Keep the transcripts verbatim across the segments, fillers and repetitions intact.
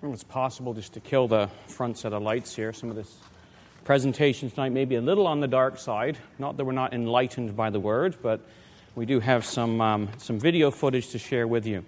Well, it's possible just to kill the front set of lights here. Some of this presentation tonight may be a little on the dark side. Not that we're not enlightened by the Word, but we do have some um, some video footage to share with you.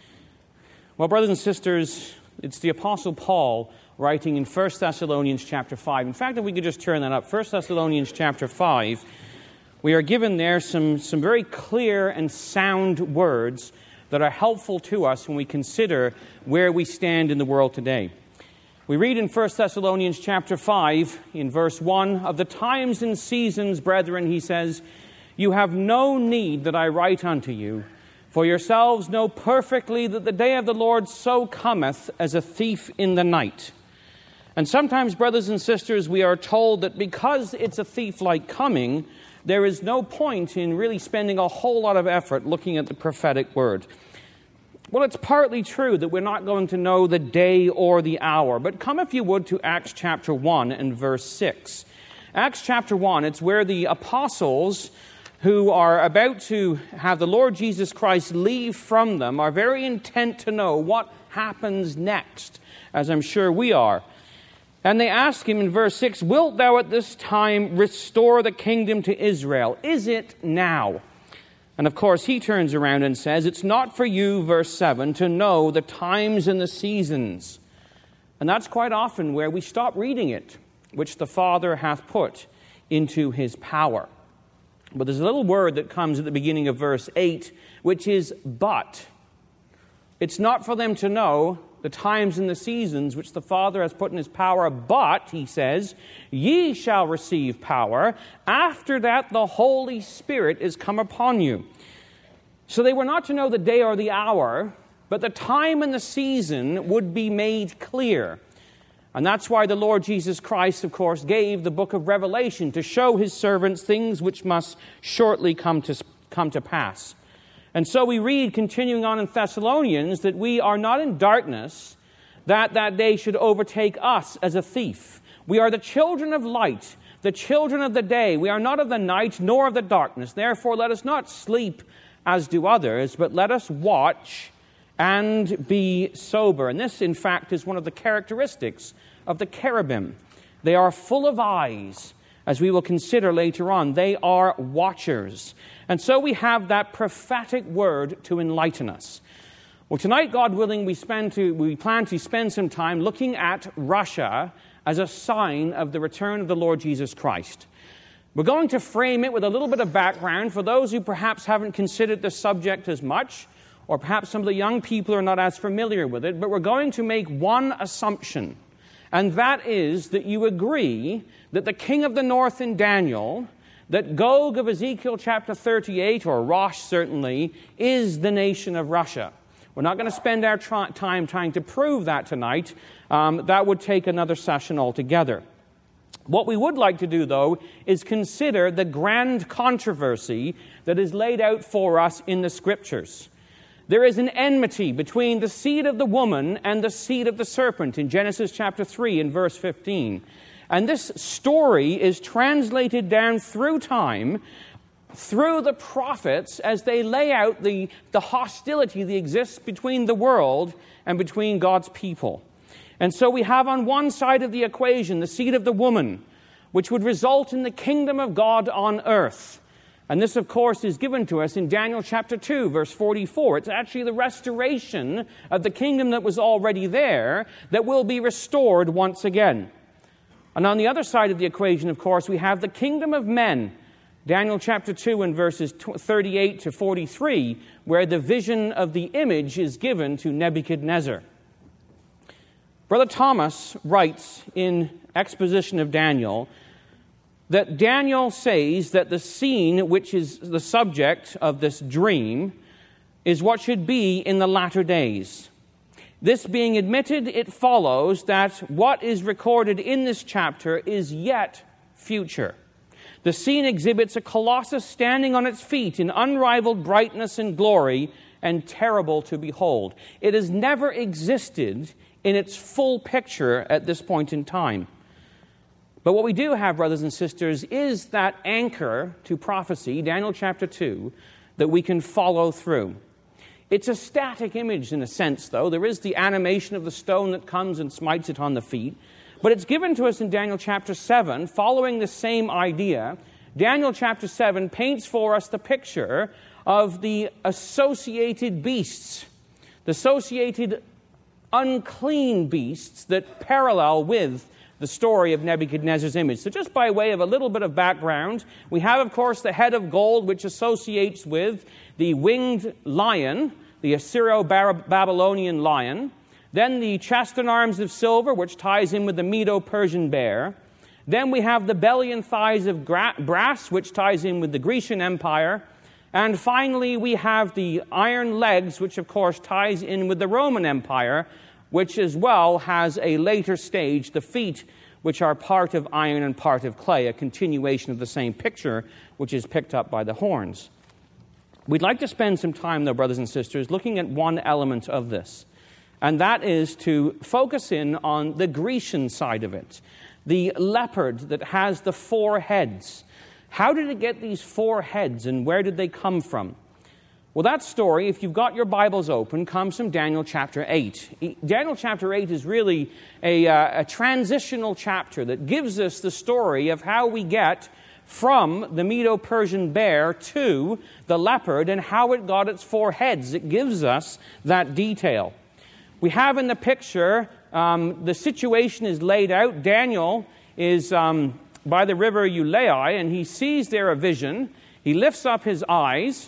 Well, brothers and sisters, it's the Apostle Paul writing in First Thessalonians chapter five. In fact, if we could just turn that up, First Thessalonians chapter five, we are given there some, some very clear and sound words that are helpful to us when we consider where we stand in the world today. We read in First Thessalonians chapter five, in verse one, "Of the times and seasons, brethren," he says, "you have no need that I write unto you, for yourselves know perfectly that the day of the Lord so cometh as a thief in the night." And sometimes, brothers and sisters, we are told that because it's a thief-like coming, there is no point in really spending a whole lot of effort looking at the prophetic word. Well, it's partly true that we're not going to know the day or the hour, but come, if you would, to Acts chapter one and verse six. Acts chapter one, it's where the apostles who are about to have the Lord Jesus Christ leave from them are very intent to know what happens next, as I'm sure we are. And they ask him in verse six, "Wilt thou at this time restore the kingdom to Israel? Is it now?" And of course, he turns around and says, "It's not for you," verse seven, "to know the times and the seasons." And that's quite often where we stop reading it, which the Father hath put into his power. But there's a little word that comes at the beginning of verse eight, which is "but." It's not for them to know the times and the seasons which the Father has put in his power, but, he says, "ye shall receive power. After that the Holy Spirit is come upon you." So they were not to know the day or the hour, but the time and the season would be made clear. And that's why the Lord Jesus Christ, of course, gave the book of Revelation to show his servants things which must shortly come to, come to pass. And so we read, continuing on in Thessalonians, that we are not in darkness, that that day should overtake us as a thief. We are the children of light, the children of the day. We are not of the night, nor of the darkness. Therefore, let us not sleep as do others, but let us watch and be sober. And this, in fact, is one of the characteristics of the cherubim. They are full of eyes, as we will consider later on. They are watchers. And so we have that prophetic word to enlighten us. Well, tonight, God willing, we, spend to, we plan to spend some time looking at Russia as a sign of the return of the Lord Jesus Christ. We're going to frame it with a little bit of background for those who perhaps haven't considered the subject as much, or perhaps some of the young people are not as familiar with it, but we're going to make one assumption, and that is that you agree that the king of the north in Daniel, that Gog of Ezekiel chapter thirty-eight, or Rosh certainly, is the nation of Russia. We're not going to spend our tra- time trying to prove that tonight. Um, that would take another session altogether. What we would like to do, though, is consider the grand controversy that is laid out for us in the Scriptures. There is an enmity between the seed of the woman and the seed of the serpent in Genesis chapter three and verse fifteen. And this story is translated down through time, through the prophets, as they lay out the, the hostility that exists between the world and between God's people. And so we have on one side of the equation the seed of the woman, which would result in the kingdom of God on earth. And this, of course, is given to us in Daniel chapter two, verse forty-four. It's actually the restoration of the kingdom that was already there that will be restored once again. And on the other side of the equation, of course, we have the kingdom of men. Daniel chapter two and verses thirty-eight to forty-three, where the vision of the image is given to Nebuchadnezzar. Brother Thomas writes in Exposition of Daniel that Daniel says that the scene which is the subject of this dream is what should be in the latter days. This being admitted, it follows that what is recorded in this chapter is yet future. The scene exhibits a colossus standing on its feet in unrivaled brightness and glory, and terrible to behold. It has never existed in its full picture at this point in time. But what we do have, brothers and sisters, is that anchor to prophecy, Daniel chapter two, that we can follow through. It's a static image in a sense, though. There is the animation of the stone that comes and smites it on the feet. But it's given to us in Daniel chapter seven, following the same idea. Daniel chapter seven paints for us the picture of the associated beasts, the associated unclean beasts that parallel with the story of Nebuchadnezzar's image. So just by way of a little bit of background, we have, of course, the head of gold, which associates with the winged lion, the Assyro-Babylonian lion. Then the chest and arms of silver, which ties in with the Medo-Persian bear. Then we have the belly and thighs of gra- brass, which ties in with the Grecian Empire. And finally, we have the iron legs, which, of course, ties in with the Roman Empire, which as well has a later stage, the feet, which are part of iron and part of clay, a continuation of the same picture, which is picked up by the horns. We'd like to spend some time, though, brothers and sisters, looking at one element of this, and that is to focus in on the Grecian side of it, the leopard that has the four heads. How did it get these four heads, and where did they come from? Well, that story, if you've got your Bibles open, comes from Daniel chapter eight. Daniel chapter eight is really a, uh, a transitional chapter that gives us the story of how we get from the Medo-Persian bear to the leopard and how it got its four heads. It gives us that detail. We have in the picture, um, the situation is laid out. Daniel is um, by the river Ulai, and he sees there a vision. He lifts up his eyes,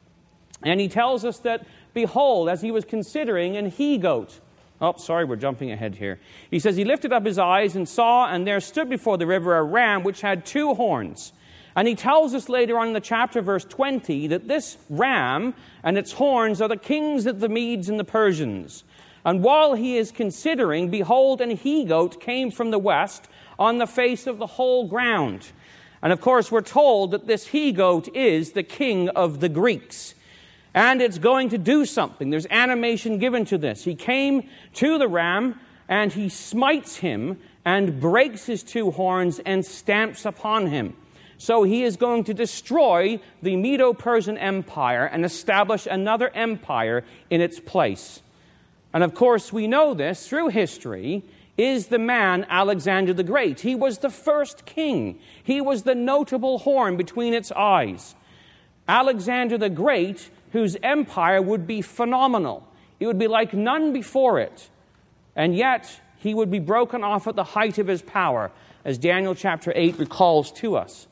and he tells us that, behold, as he was considering an he-goat. Oh, sorry, we're jumping ahead here. He says, he lifted up his eyes and saw, and there stood before the river a ram which had two horns. And he tells us later on in the chapter, verse twenty, that this ram and its horns are the kings of the Medes and the Persians. And while he is considering, behold, an he-goat came from the west on the face of the whole ground. And of course, we're told that this he-goat is the king of the Greeks. And it's going to do something. There's animation given to this. He came to the ram, and he smites him, and breaks his two horns, and stamps upon him. So he is going to destroy the Medo-Persian Empire and establish another empire in its place. And of course, we know this through history, is the man Alexander the Great. He was the first king. He was the notable horn between its eyes. Alexander the Great, whose empire would be phenomenal. It would be like none before it. And yet, he would be broken off at the height of his power, as Daniel chapter eight recalls to us.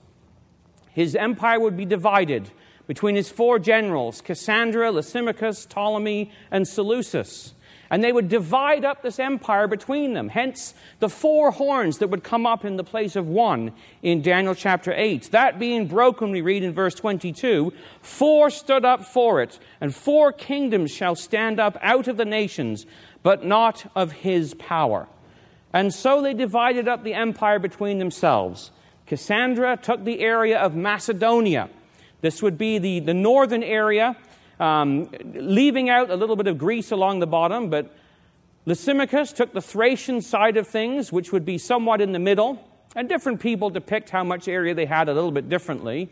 His empire would be divided between his four generals, Cassandra, Lysimachus, Ptolemy, and Seleucus. And they would divide up this empire between them. Hence, the four horns that would come up in the place of one in Daniel chapter eight. That being broken, we read in verse twenty-two, four stood up for it, and four kingdoms shall stand up out of the nations, but not of his power. And so they divided up the empire between themselves. Cassandra took the area of Macedonia. This would be the, the northern area, Um, leaving out a little bit of Greece along the bottom, but Lysimachus took the Thracian side of things, which would be somewhat in the middle, and different people depict how much area they had a little bit differently.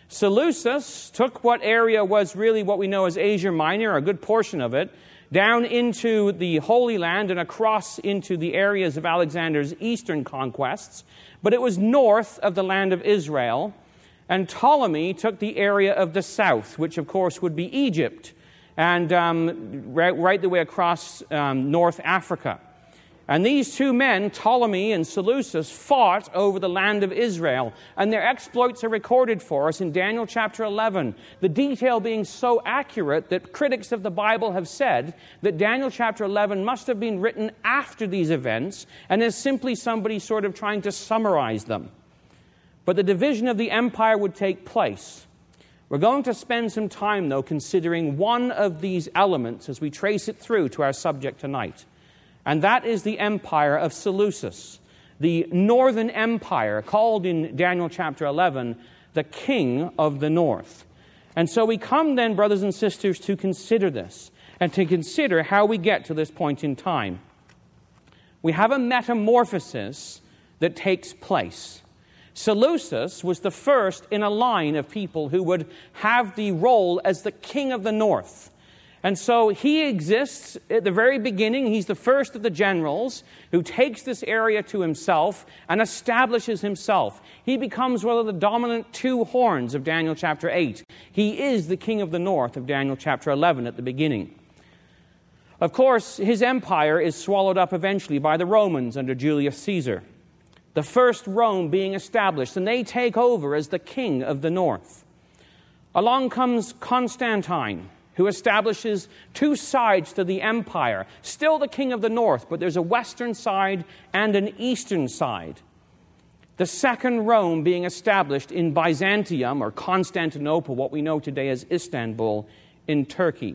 Seleucus took what area was really what we know as Asia Minor, a good portion of it, down into the Holy Land and across into the areas of Alexander's eastern conquests, but it was north of the land of Israel. And Ptolemy took the area of the south, which of course would be Egypt, and um, right, right the way across um, North Africa. And these two men, Ptolemy and Seleucus, fought over the land of Israel, and their exploits are recorded for us in Daniel chapter eleven, the detail being so accurate that critics of the Bible have said that Daniel chapter eleven must have been written after these events and is simply somebody sort of trying to summarize them. But the division of the empire would take place. We're going to spend some time, though, considering one of these elements as we trace it through to our subject tonight. And that is the empire of Seleucus, the northern empire, called in Daniel chapter eleven, the king of the north. And so we come then, brothers and sisters, to consider this, and to consider how we get to this point in time. We have a metamorphosis that takes place. Seleucus was the first in a line of people who would have the role as the king of the north. And so he exists at the very beginning. He's the first of the generals who takes this area to himself and establishes himself. He becomes one of the dominant two horns of Daniel chapter eight. He is the king of the north of Daniel chapter eleven at the beginning. Of course, his empire is swallowed up eventually by the Romans under Julius Caesar. The first Rome being established, and they take over as the king of the north. Along comes Constantine, who establishes two sides to the empire. Still the king of the north, but there's a western side and an eastern side. The second Rome being established in Byzantium, or Constantinople, what we know today as Istanbul, in Turkey.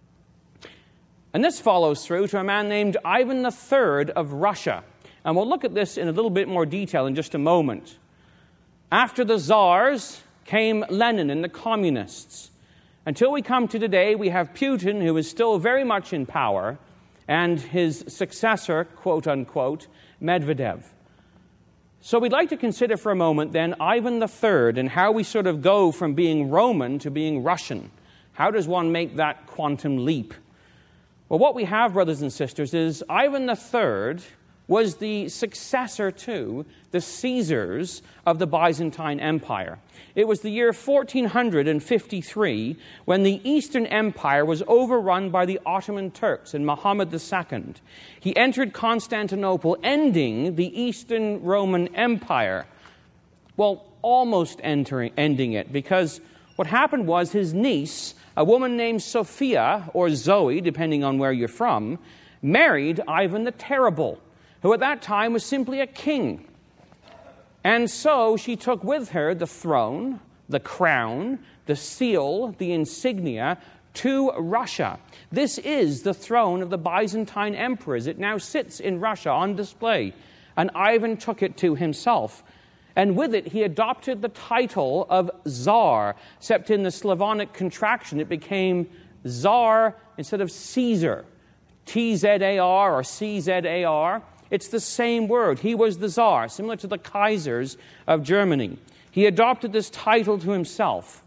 And this follows through to a man named Ivan the Third of Russia. And we'll look at this in a little bit more detail in just a moment. After the Tsars came Lenin and the communists. Until we come to today, we have Putin, who is still very much in power, and his successor, quote-unquote, Medvedev. So we'd like to consider for a moment, then, Ivan the Third and how we sort of go from being Roman to being Russian. How does one make that quantum leap? Well, what we have, brothers and sisters, is Ivan the Third was the successor to the Caesars of the Byzantine Empire. It was the year fourteen fifty-three when the Eastern Empire was overrun by the Ottoman Turks and Muhammad the Second. He entered Constantinople, ending the Eastern Roman Empire. Well, almost entering, ending it, because what happened was his niece, a woman named Sophia, or Zoe, depending on where you're from, married Ivan the Terrible, who at that time was simply a king. And so she took with her the throne, the crown, the seal, the insignia to Russia. This is the throne of the Byzantine emperors. It now sits in Russia on display. And Ivan took it to himself. And with it, he adopted the title of Tsar, except in the Slavonic contraction, it became Tsar instead of Caesar. T Z A R or C Z A R. It's the same word. He was the Tsar, similar to the Kaisers of Germany. He adopted this title to himself.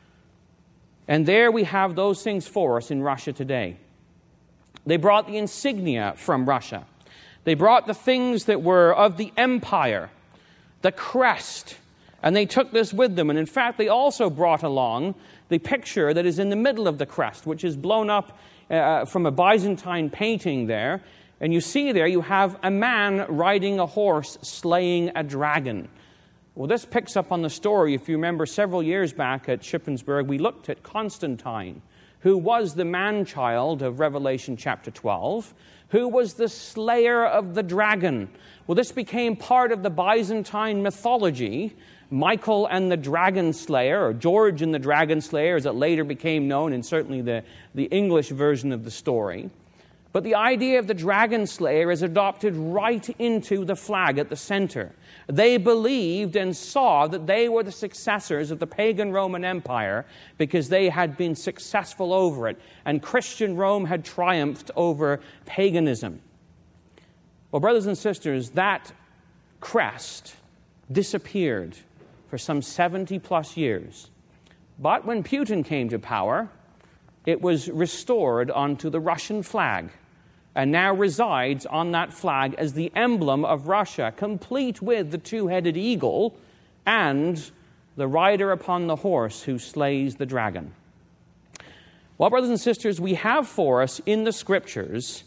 And there we have those things for us in Russia today. They brought the insignia from Russia. They brought the things that were of the empire, the crest, and they took this with them. And in fact, they also brought along the picture that is in the middle of the crest, which is blown up uh, from a Byzantine painting there. And you see there, you have a man riding a horse, slaying a dragon. Well, this picks up on the story. If you remember, several years back at Shippensburg, we looked at Constantine, who was the man-child of Revelation chapter twelve, who was the slayer of the dragon. Well, this became part of the Byzantine mythology. Michael and the Dragon Slayer, or George and the Dragon Slayer, as it later became known, and certainly the, the English version of the story. But the idea of the Dragon Slayer is adopted right into the flag at the center. They believed and saw that they were the successors of the pagan Roman Empire because they had been successful over it, and Christian Rome had triumphed over paganism. Well, brothers and sisters, that crest disappeared for some seventy plus years. But when Putin came to power, it was restored onto the Russian flag, and now resides on that flag as the emblem of Russia, complete with the two-headed eagle and the rider upon the horse who slays the dragon. Well, brothers and sisters, we have for us in the Scriptures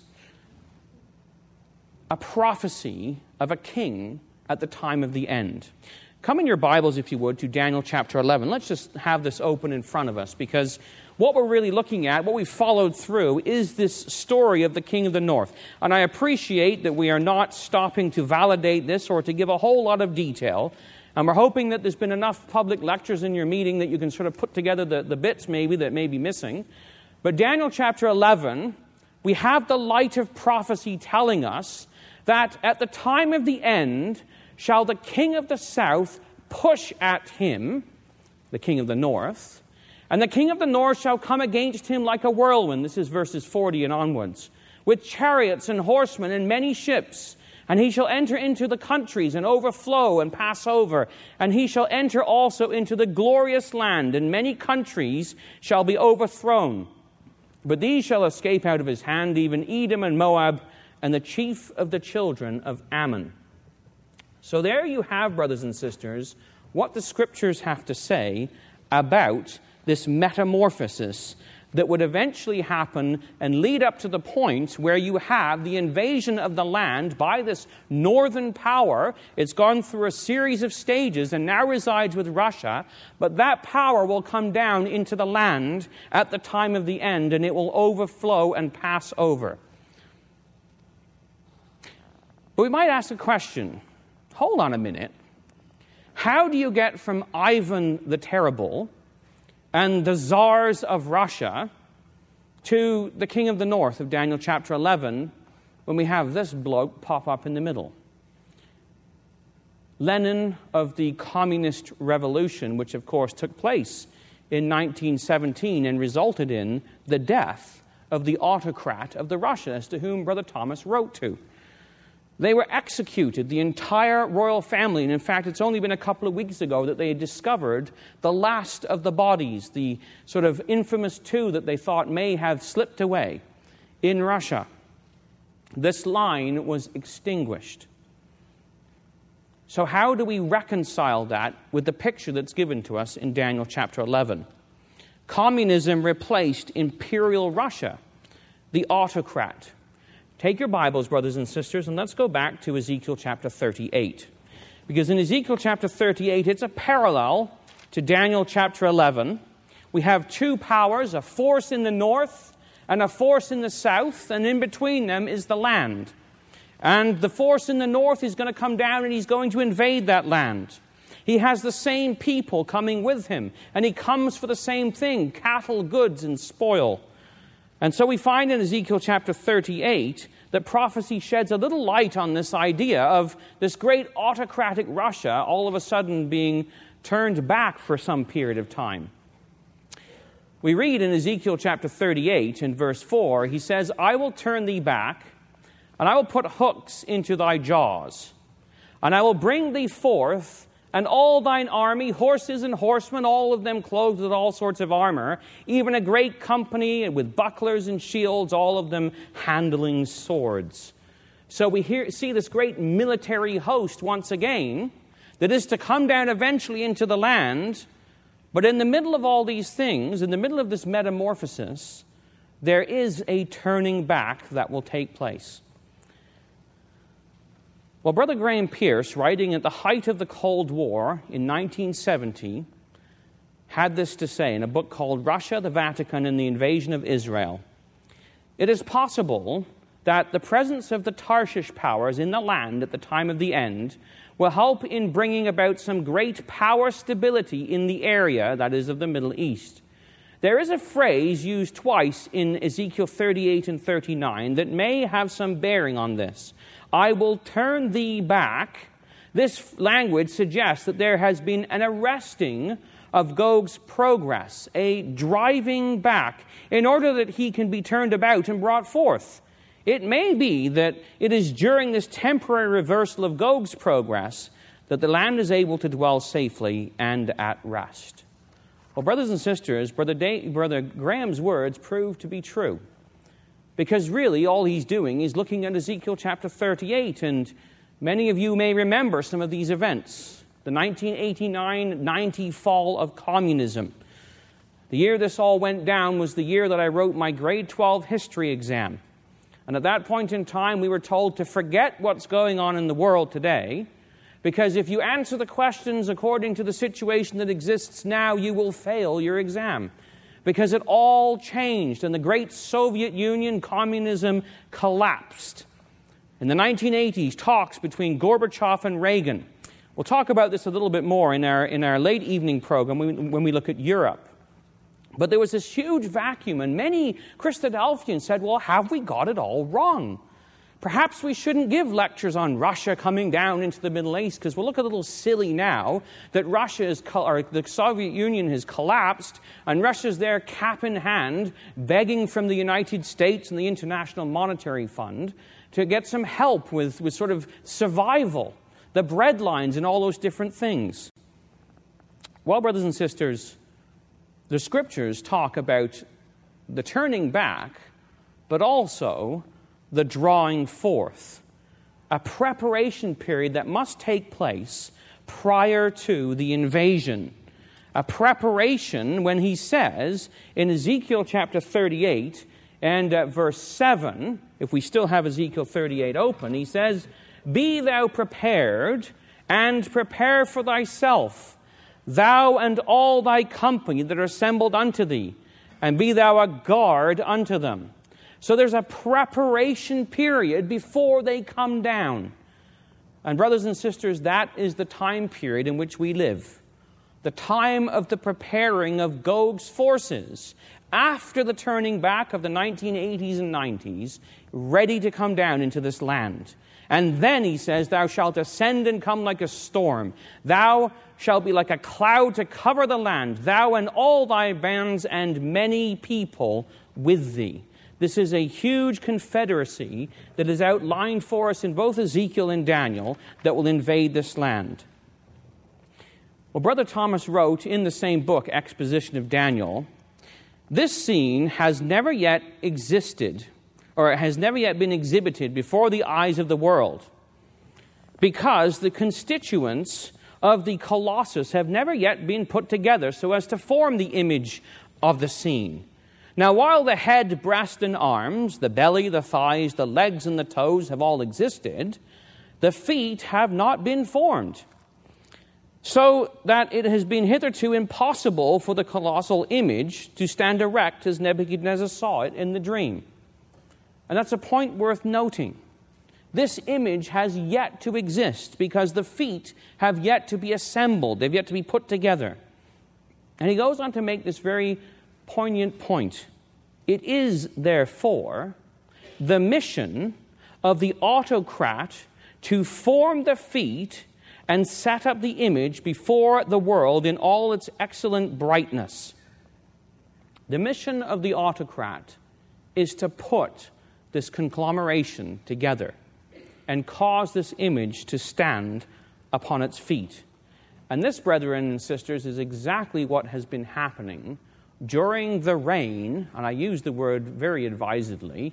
a prophecy of a king at the time of the end. Come in your Bibles, if you would, to Daniel chapter eleven. Let's just have this open in front of us, because what we're really looking at, what we've followed through, is this story of the King of the North. And I appreciate that we are not stopping to validate this or to give a whole lot of detail. And we're hoping that there's been enough public lectures in your meeting that you can sort of put together the, the bits maybe that may be missing. But Daniel chapter eleven, we have the light of prophecy telling us that at the time of the end shall the king of the south push at him, the king of the north, and the king of the north shall come against him like a whirlwind. This is verses forty and onwards. With chariots and horsemen and many ships. And he shall enter into the countries and overflow and pass over. And he shall enter also into the glorious land, and many countries shall be overthrown. But these shall escape out of his hand, even Edom and Moab, and the chief of the children of Ammon. So there you have, brothers and sisters, what the Scriptures have to say about this metamorphosis that would eventually happen and lead up to the point where you have the invasion of the land by this northern power. It's gone through a series of stages and now resides with Russia, but that power will come down into the land at the time of the end, and it will overflow and pass over. But we might ask a question. Hold on a minute. How do you get from Ivan the Terrible and the czars of Russia to the king of the north of Daniel chapter eleven, when we have this bloke pop up in the middle? Lenin of the Communist Revolution, which of course took place in nineteen seventeen and resulted in the death of the autocrat of the Russians, to whom Brother Thomas wrote to. They were executed, the entire royal family, and in fact it's only been a couple of weeks ago that they had discovered the last of the bodies, the sort of infamous two that they thought may have slipped away in Russia. This line was extinguished. So how do we reconcile that with the picture that's given to us in Daniel chapter eleven? Communism replaced imperial Russia, the autocrat. Take your Bibles, brothers and sisters, and let's go back to Ezekiel chapter thirty-eight. Because in Ezekiel chapter thirty-eight, it's a parallel to Daniel chapter eleven. We have two powers, a force in the north and a force in the south, and in between them is the land. And the force in the north is going to come down and he's going to invade that land. He has the same people coming with him, and he comes for the same thing, cattle, goods, and spoil. And so we find in Ezekiel chapter thirty-eight that prophecy sheds a little light on this idea of this great autocratic Russia all of a sudden being turned back for some period of time. We read in Ezekiel chapter thirty-eight in verse four, he says, I will turn thee back, and I will put hooks into thy jaws, and I will bring thee forth, and all thine army, horses and horsemen, all of them clothed with all sorts of armor, even a great company with bucklers and shields, all of them handling swords. So we hear, see this great military host once again that is to come down eventually into the land. But in the middle of all these things, in the middle of this metamorphosis, there is a turning back that will take place. Well, Brother Graham Pierce, writing at the height of the Cold War in nineteen seventy, had this to say in a book called Russia, the Vatican, and the Invasion of Israel. It is possible that the presence of the Tarshish powers in the land at the time of the end will help in bringing about some great power stability in the area, that is, of the Middle East. There is a phrase used twice in Ezekiel thirty-eight and thirty-nine that may have some bearing on this. I will turn thee back. This language suggests that there has been an arresting of Gog's progress, a driving back, in order that he can be turned about and brought forth. It may be that it is during this temporary reversal of Gog's progress that the land is able to dwell safely and at rest. Well, brothers and sisters, Brother, da- Brother Graham's words prove to be true. Because really, all he's doing is looking at Ezekiel chapter thirty-eight, and many of you may remember some of these events. The nineteen eighty-nine ninety fall of communism. The year this all went down was the year that I wrote my grade twelve history exam. And at that point in time, we were told to forget what's going on in the world today, because if you answer the questions according to the situation that exists now, you will fail your exam. Because it all changed, and the great Soviet Union, communism, collapsed. In the nineteen eighties, talks between Gorbachev and Reagan. We'll talk about this a little bit more in our, in our late evening program when we look at Europe. But there was this huge vacuum, and many Christadelphians said, well, have we got it all wrong? Perhaps we shouldn't give lectures on Russia coming down into the Middle East, because we'll look a little silly now that Russia is, or the Soviet Union has collapsed, and Russia's there cap in hand, begging from the United States and the International Monetary Fund to get some help with, with sort of survival, the bread lines and all those different things. Well, brothers and sisters, the Scriptures talk about the turning back, but also the drawing forth. A preparation period that must take place prior to the invasion. A preparation when he says in Ezekiel chapter thirty-eight and uh, verse seven, if we still have Ezekiel thirty-eight open, he says, "Be thou prepared, and prepare for thyself, thou and all thy company that are assembled unto thee, and be thou a guard unto them." So there's a preparation period before they come down. And brothers and sisters, that is the time period in which we live. The time of the preparing of Gog's forces after the turning back of the nineteen eighties and nineties, ready to come down into this land. And then he says, "Thou shalt ascend and come like a storm. Thou shalt be like a cloud to cover the land, thou and all thy bands and many people with thee." This is a huge confederacy that is outlined for us in both Ezekiel and Daniel that will invade this land. Well, Brother Thomas wrote in the same book, Exposition of Daniel, "This scene has never yet existed, or has never yet been exhibited before the eyes of the world, because the constituents of the Colossus have never yet been put together so as to form the image of the scene. Now, while the head, breast, and arms, the belly, the thighs, the legs, and the toes have all existed, the feet have not been formed, so that it has been hitherto impossible for the colossal image to stand erect as Nebuchadnezzar saw it in the dream." And that's a point worth noting. This image has yet to exist because the feet have yet to be assembled. They've yet to be put together. And he goes on to make this very poignant point. It is, therefore, the mission of the autocrat to form the feet and set up the image before the world in all its excellent brightness. The mission of the autocrat is to put this conglomeration together and cause this image to stand upon its feet. And this, brethren and sisters, is exactly what has been happening during the reign, and I use the word very advisedly,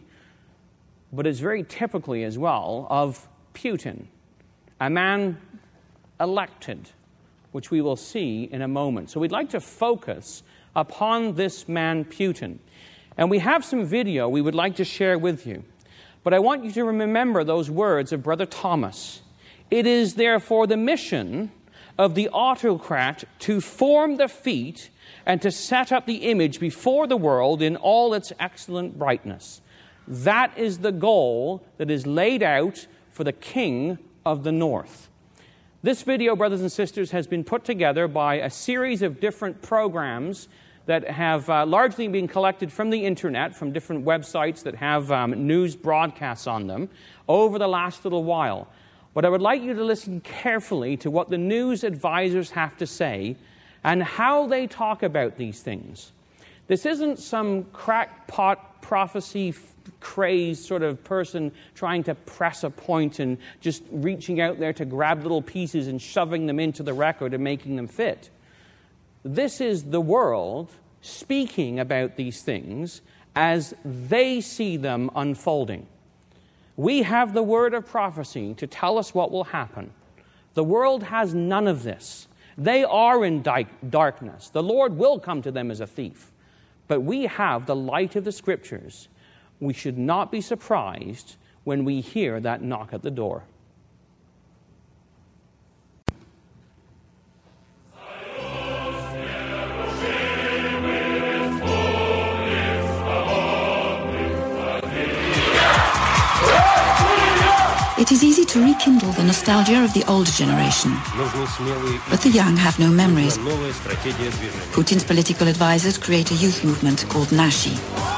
but it's very typically as well, of Putin, a man elected, which we will see in a moment. So we'd like to focus upon this man, Putin. And we have some video we would like to share with you. But I want you to remember those words of Brother Thomas. It is therefore the mission of the autocrat to form the feet and to set up the image before the world in all its excellent brightness. That is the goal that is laid out for the King of the North. This video, brothers and sisters, has been put together by a series of different programs that have uh, largely been collected from the internet, from different websites that have um, news broadcasts on them over the last little while. But I would like you to listen carefully to what the news advisors have to say and how they talk about these things. This isn't some crackpot prophecy crazed sort of person trying to press a point and just reaching out there to grab little pieces and shoving them into the record and making them fit. This is the world speaking about these things as they see them unfolding. We have the word of prophecy to tell us what will happen. The world has none of this. They are in di- darkness. The Lord will come to them as a thief. But we have the light of the Scriptures. We should not be surprised when we hear that knock at the door. It is easy to rekindle the nostalgia of the older generation, but the young have no memories. Putin's political advisors create a youth movement called Nashi.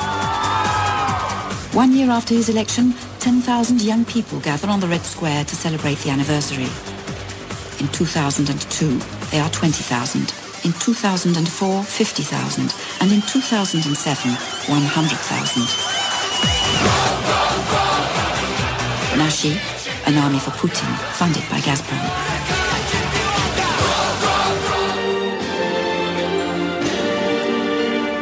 One year after his election, ten thousand young people gather on the Red Square to celebrate the anniversary. In two thousand two, they are twenty thousand. In two thousand four, fifty thousand. And in two thousand seven, one hundred thousand. Nashi, an army for Putin, funded by Gazprom.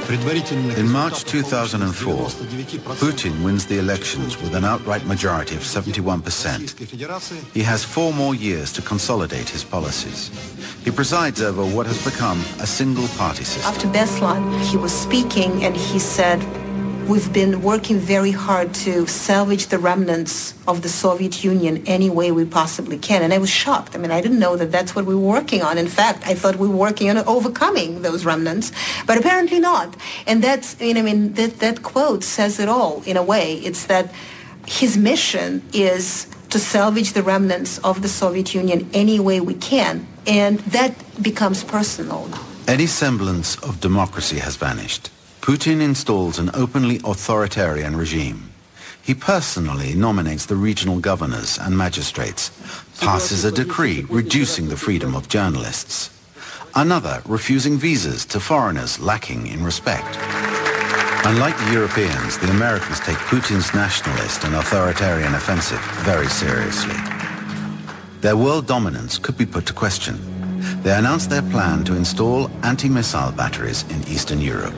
In March two thousand four, Putin wins the elections with an outright majority of seventy-one percent. He has four more years to consolidate his policies. He presides over what has become a single-party system. After Beslan, he was speaking and he said, we've been working very hard to salvage the remnants of the Soviet Union any way we possibly can. And I was shocked. I mean, I didn't know that that's what we were working on. In fact, I thought we were working on overcoming those remnants, but apparently not. And that's, you know, I mean, that, that quote says it all in a way. It's that his mission is to salvage the remnants of the Soviet Union any way we can. And that becomes personal now. Any semblance of democracy has vanished. Putin installs an openly authoritarian regime. He personally nominates the regional governors and magistrates, passes a decree reducing the freedom of journalists, another refusing visas to foreigners lacking in respect. Unlike the Europeans, the Americans take Putin's nationalist and authoritarian offensive very seriously. Their world dominance could be put to question. They announced their plan to install anti-missile batteries in Eastern Europe.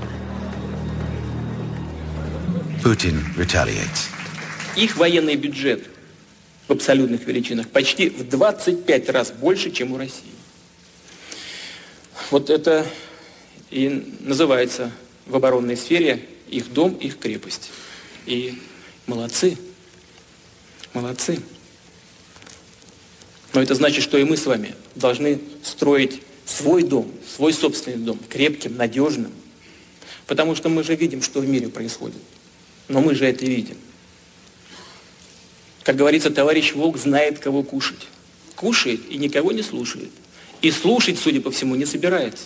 Putin retaliates. Их военный бюджет в абсолютных величинах почти в двадцать пять раз больше, чем у России. Вот это и называется в оборонной сфере их дом, их крепость. И молодцы, молодцы. Но это значит, что и мы с вами должны строить свой дом, свой собственный дом, крепким, надежным. Потому что мы же видим, что в мире происходит. Но мы же это видим. Как говорится, товарищ волк знает, кого кушать. Кушает и никого не слушает. И слушать, судя по всему, не собирается.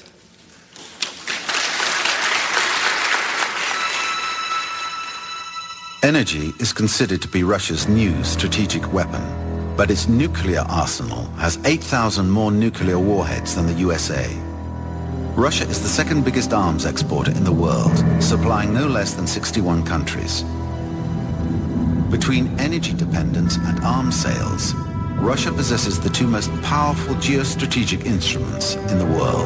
Energy is considered to be Russia's new strategic weapon, but its nuclear arsenal has eight thousand more nuclear warheads than the U S A. Russia is the second biggest arms exporter in the world, supplying no less than sixty-one countries. Between energy dependence and arms sales, Russia possesses the two most powerful geostrategic instruments in the world.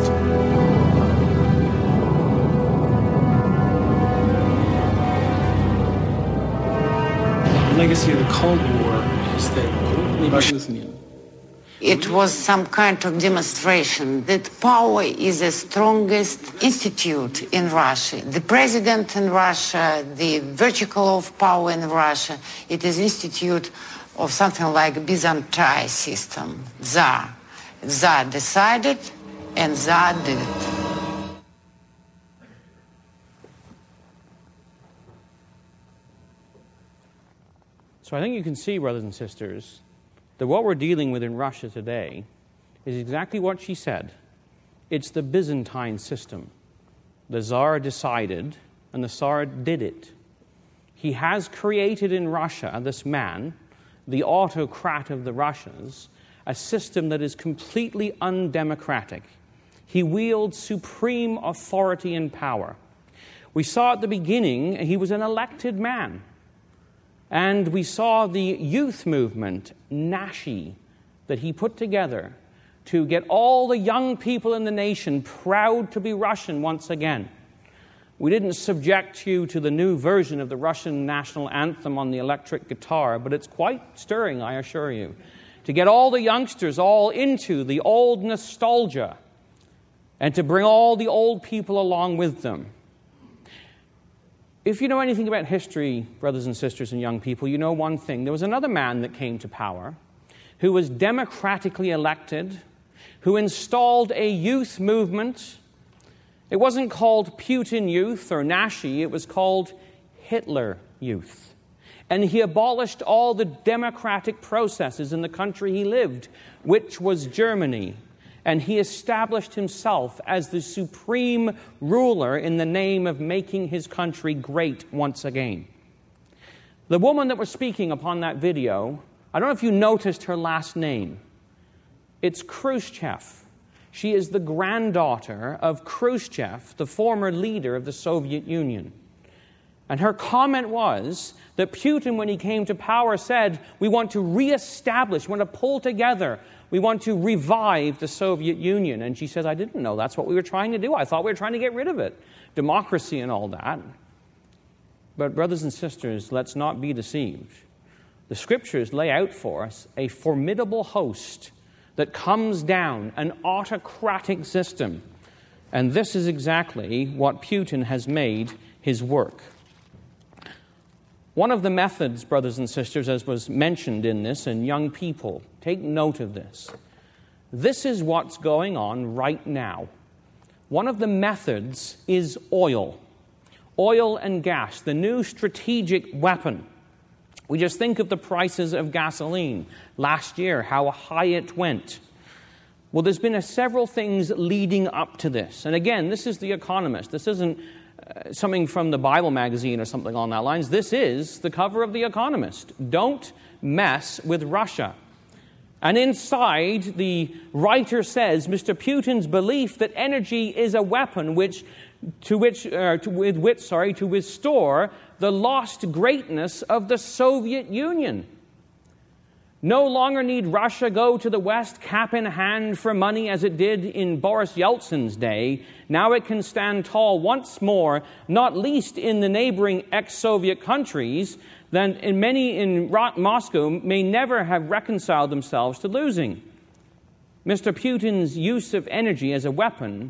The legacy of the Cold War is that Russia is new. It was some kind of demonstration that power is the strongest institute in Russia. The president in Russia, the vertical of power in Russia, it is institute of something like Byzantine system, Tsar. Tsar decided and Tsar did it. So I think you can see, brothers and sisters, that what we're dealing with in Russia today is exactly what she said. It's the Byzantine system. The Tsar decided, and the Tsar did it. He has created in Russia, this man, the autocrat of the Russians, a system that is completely undemocratic. He wields supreme authority and power. We saw at the beginning, he was an elected man. And we saw the youth movement, Nashi, that he put together to get all the young people in the nation proud to be Russian once again. We didn't subject you to the new version of the Russian national anthem on the electric guitar, but it's quite stirring, I assure you, to get all the youngsters all into the old nostalgia and to bring all the old people along with them. If you know anything about history, brothers and sisters and young people, you know one thing. There was another man that came to power who was democratically elected, who installed a youth movement. It wasn't called Putin Youth or Nashi, it was called Hitler Youth. And he abolished all the democratic processes in the country he lived, which was Germany. And he established himself as the supreme ruler in the name of making his country great once again. The woman that was speaking upon that video, I don't know if you noticed her last name. It's Khrushchev. She is the granddaughter of Khrushchev, the former leader of the Soviet Union. And her comment was that Putin, when he came to power, said, we want to reestablish, we want to pull together, we want to revive the Soviet Union. And she says, I didn't know that's what we were trying to do. I thought we were trying to get rid of it. Democracy and all that. But brothers and sisters, let's not be deceived. The Scriptures lay out for us a formidable host that comes down, an autocratic system. And this is exactly what Putin has made his work. One of the methods, brothers and sisters, as was mentioned in this, and young people, take note of this. This is what's going on right now. One of the methods is oil. Oil and gas, the new strategic weapon. We just think of the prices of gasoline last year, how high it went. Well, there's been a several things leading up to this. And again, this is The Economist. This isn't uh, something from the Bible magazine or something along that lines. This is the cover of The Economist. Don't mess with Russia. And inside, the writer says, Mister Putin's belief that energy is a weapon which, to which, uh, to, with which, sorry, to restore the lost greatness of the Soviet Union. No longer need Russia go to the West cap in hand for money as it did in Boris Yeltsin's day. Now it can stand tall once more, not least in the neighboring ex-Soviet countries, that in many in Moscow may never have reconciled themselves to losing. Mister Putin's use of energy as a weapon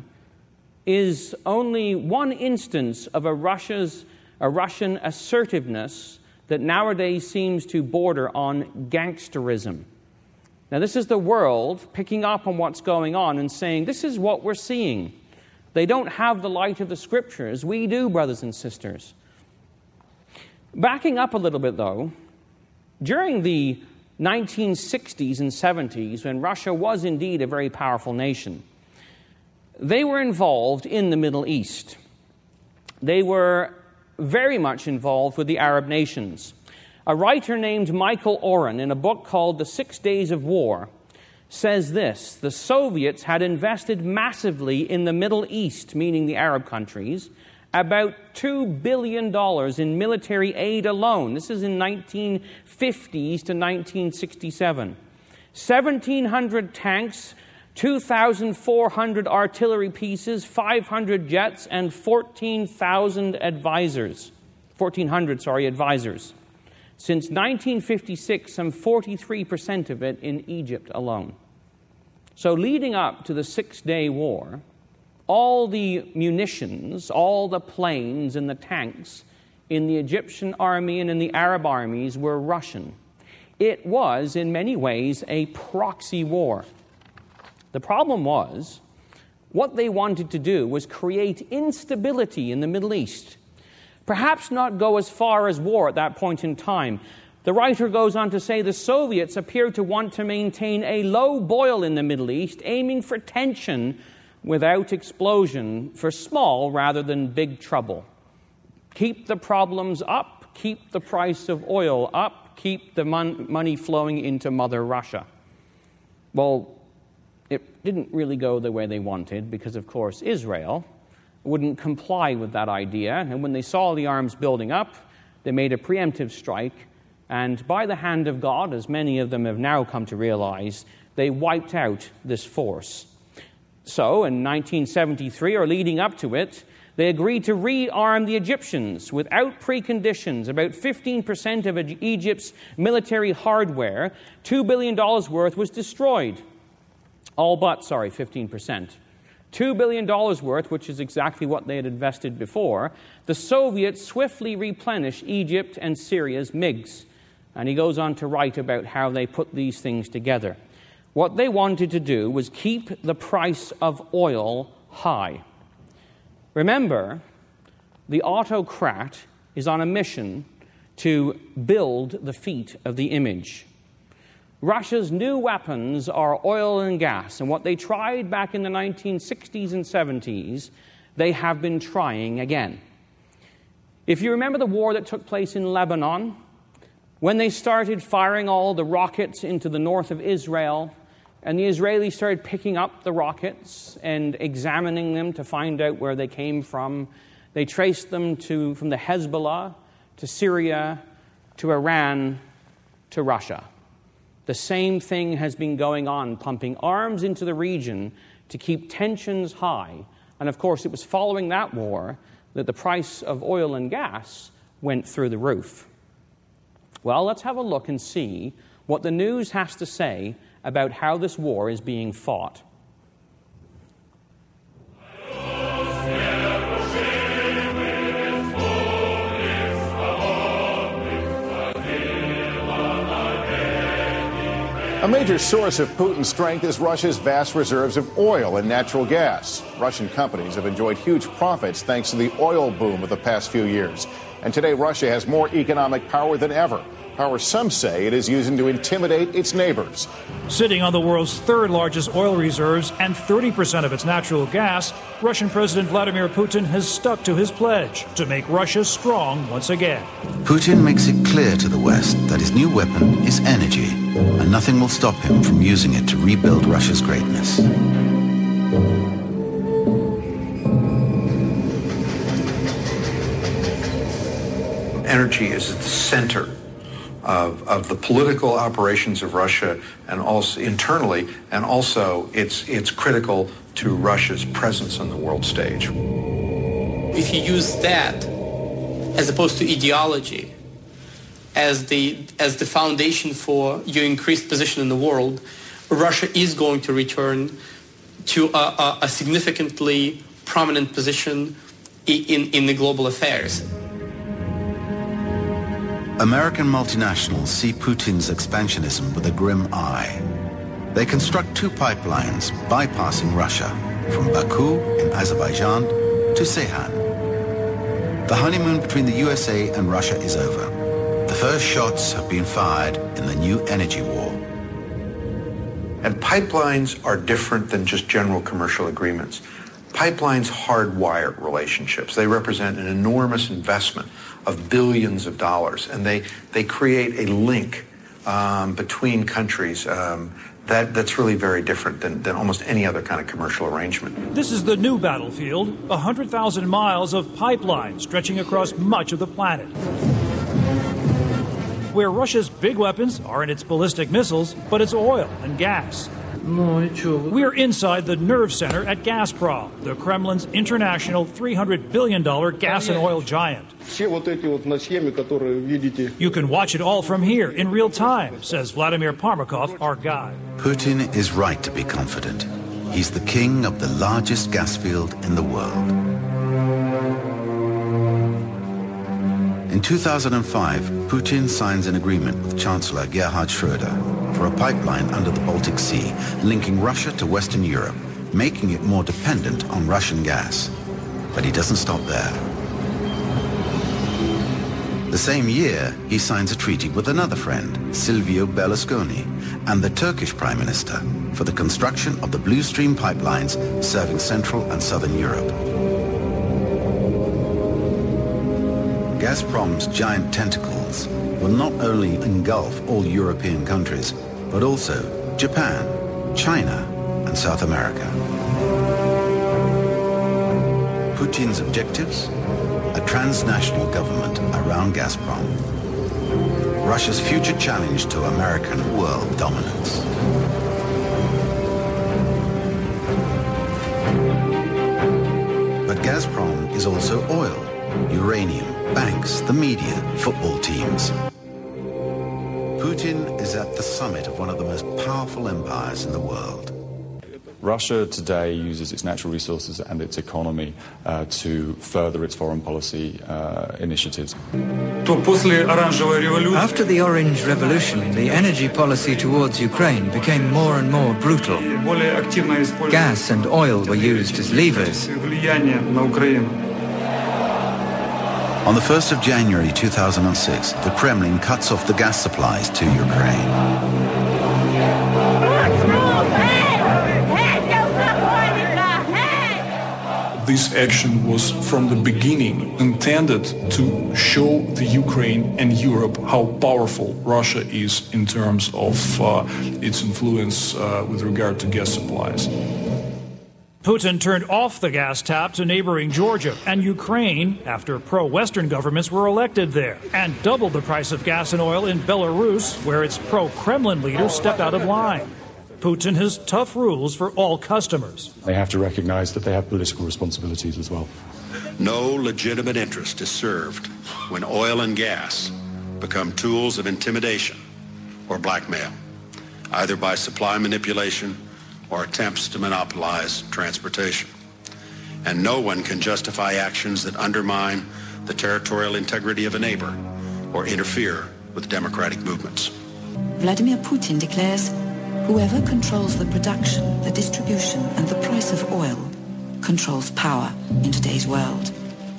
is only one instance of a Russia's a Russian assertiveness that nowadays seems to border on gangsterism. Now, this is the world picking up on what's going on and saying, this is what we're seeing. They don't have the light of the Scriptures. We do, brothers and sisters. Backing up a little bit, though, during the nineteen sixties and seventies, when Russia was indeed a very powerful nation, they were involved in the Middle East. They were very much involved with the Arab nations. A writer named Michael Oren, in a book called The Six Days of War, says this: the Soviets had invested massively in the Middle East, meaning the Arab countries, about two billion dollars in military aid alone. This is in nineteen fifties to nineteen sixty-seven. seventeen hundred tanks, two thousand four hundred artillery pieces, five hundred jets, and fourteen thousand advisors. fourteen hundred, sorry, advisors. Since nineteen fifty-six, some forty-three percent of it in Egypt alone. So leading up to the Six-Day War, all the munitions, all the planes and the tanks in the Egyptian army and in the Arab armies were Russian. It was, in many ways, a proxy war. The problem was, what they wanted to do was create instability in the Middle East. Perhaps not go as far as war at that point in time. The writer goes on to say the Soviets appeared to want to maintain a low boil in the Middle East, aiming for tension without explosion, for small rather than big trouble. Keep the problems up, keep the price of oil up, keep the mon- money flowing into Mother Russia. Well, it didn't really go the way they wanted because, of course, Israel wouldn't comply with that idea. And when they saw the arms building up, they made a preemptive strike. And by the hand of God, as many of them have now come to realize, they wiped out this force. So, in nineteen seventy-three, or leading up to it, they agreed to rearm the Egyptians without preconditions. About fifteen percent of Egypt's military hardware, two billion dollars worth, was destroyed. All but, sorry, fifteen percent. two billion dollars worth, which is exactly what they had invested before. The Soviets swiftly replenished Egypt and Syria's MiGs. And he goes on to write about how they put these things together. What they wanted to do was keep the price of oil high. Remember, the autocrat is on a mission to build the feet of the image. Russia's new weapons are oil and gas, and what they tried back in the nineteen sixties and seventies, they have been trying again. If you remember the war that took place in Lebanon, when they started firing all the rockets into the north of Israel, and the Israelis started picking up the rockets and examining them to find out where they came from, they traced them to from the Hezbollah to Syria, to Iran to Russia. The same thing has been going on, pumping arms into the region to keep tensions high. And of course, it was following that war that the price of oil and gas went through the roof. Well, let's have a look and see what the news has to say about how this war is being fought. A major source of Putin's strength is Russia's vast reserves of oil and natural gas. Russian companies have enjoyed huge profits thanks to the oil boom of the past few years. And today, Russia has more economic power than ever. Power some say it is using to intimidate its neighbors. Sitting on the world's third largest oil reserves and thirty percent of its natural gas, Russian President Vladimir Putin has stuck to his pledge to make Russia strong once again. Putin makes it clear to the West that his new weapon is energy, and nothing will stop him from using it to rebuild Russia's greatness. Energy is at the center Of, of the political operations of Russia, and also internally, and also it's it's critical to Russia's presence on the world stage. If you use that as opposed to ideology as the as the foundation for your increased position in the world, Russia is going to return to a, a, a significantly prominent position in, in the global affairs. American multinationals see Putin's expansionism with a grim eye. They construct two pipelines bypassing Russia, from Baku in Azerbaijan to Ceyhan. The honeymoon between the U S A and Russia is over. The first shots have been fired in the new energy war. And pipelines are different than just general commercial agreements. Pipelines hardwire relationships. They represent an enormous investment of billions of dollars, and they, they create a link um, between countries um, that, that's really very different than, than almost any other kind of commercial arrangement. This is the new battlefield, one hundred thousand miles of pipeline stretching across much of the planet. Where Russia's big weapons aren't its ballistic missiles, but its oil and gas. We're inside the nerve center at Gazprom, the Kremlin's international three hundred billion dollars gas and oil giant. You can watch it all from here in real time, says Vladimir Parmakov, our guide. Putin is right to be confident. He's the king of the largest gas field in the world. In two thousand five, Putin signs an agreement with Chancellor Gerhard Schröder for a pipeline under the Baltic Sea linking Russia to Western Europe, making it more dependent on Russian gas. But he doesn't stop there. The same year, he signs a treaty with another friend, Silvio Berlusconi, and the Turkish Prime Minister for the construction of the Blue Stream pipelines serving Central and Southern Europe. Gazprom's giant tentacles will not only engulf all European countries, but also Japan, China, and South America. Putin's objectives? A transnational government around Gazprom. Russia's future challenge to American world dominance. But Gazprom is also oil, uranium, banks, the media, football teams. Putin is at the summit of one of the most powerful empires in the world. Russia today uses its natural resources and its economy uh, to further its foreign policy uh, initiatives. After the Orange Revolution, the energy policy towards Ukraine became more and more brutal. Gas and oil were used as levers. On the first of January two thousand six, the Kremlin cuts off the gas supplies to Ukraine. This action was from the beginning intended to show the Ukraine and Europe how powerful Russia is in terms of uh, its influence uh, with regard to gas supplies. Putin turned off the gas tap to neighboring Georgia and Ukraine after pro-Western governments were elected there, and doubled the price of gas and oil in Belarus, where its pro-Kremlin leaders stepped out of line. Putin has tough rules for all customers. They have to recognize that they have political responsibilities as well. No legitimate interest is served when oil and gas become tools of intimidation or blackmail, either by supply manipulation or attempts to monopolize transportation. And no one can justify actions that undermine the territorial integrity of a neighbor or interfere with democratic movements. Vladimir Putin declares, whoever controls the production, the distribution, and the price of oil controls power in today's world.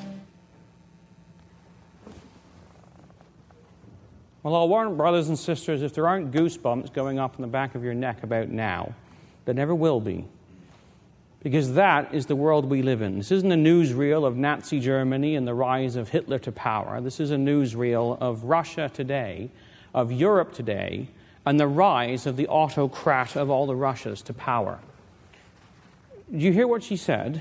Well, I'll warn brothers and sisters, if there aren't goosebumps going up in the back of your neck about now, there never will be. Because that is the world we live in. This isn't a newsreel of Nazi Germany and the rise of Hitler to power. This is a newsreel of Russia today, of Europe today, and the rise of the autocrat of all the Russias to power. Did you hear what she said?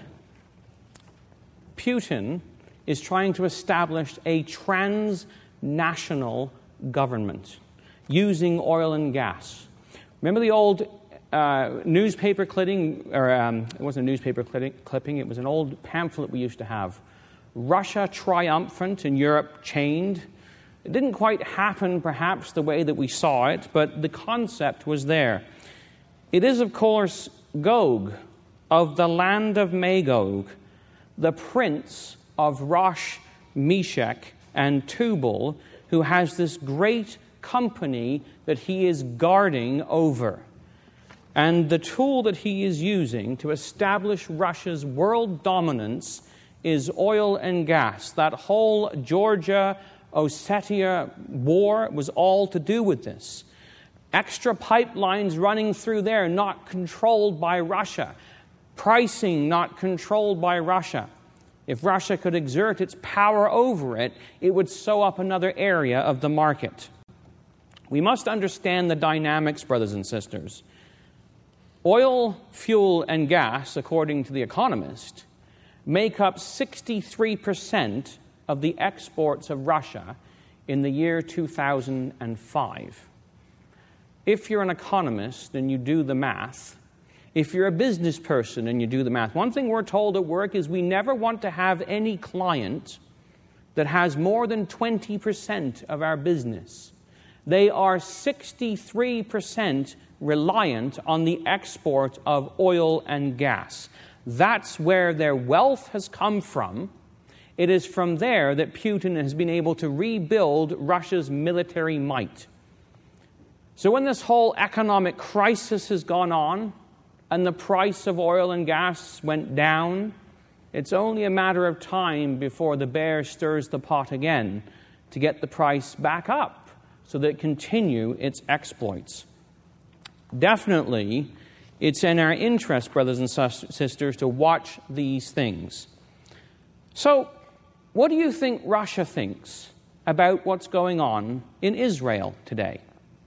Putin is trying to establish a transnational government using oil and gas. Remember the old uh, newspaper clipping, or um, it wasn't a newspaper clipping, it was an old pamphlet we used to have. Russia triumphant and Europe chained. It didn't quite happen, perhaps, the way that we saw it, but the concept was there. It is, of course, Gog, of the land of Magog, the prince of Rosh, Meshech, and Tubal, who has this great company that he is guarding over. And the tool that he is using to establish Russia's world dominance is oil and gas. That whole Georgia Ossetia war was all to do with this. Extra pipelines running through there, not controlled by Russia. Pricing not controlled by Russia. If Russia could exert its power over it, it would sew up another area of the market. We must understand the dynamics, brothers and sisters. Oil, fuel, and gas, according to The Economist, make up sixty-three percent of the exports of Russia in the year two thousand five. If you're an economist and you do the math, if you're a business person and you do the math, one thing we're told at work is we never want to have any client that has more than twenty percent of our business. They are sixty-three percent reliant on the export of oil and gas. That's where their wealth has come from. It is from there that Putin has been able to rebuild Russia's military might. So when this whole economic crisis has gone on and the price of oil and gas went down, it's only a matter of time before the bear stirs the pot again to get the price back up so that it continue its exploits. Definitely, it's in our interest, brothers and sisters, to watch these things. So, what do you think Russia thinks about what's going on in Israel today?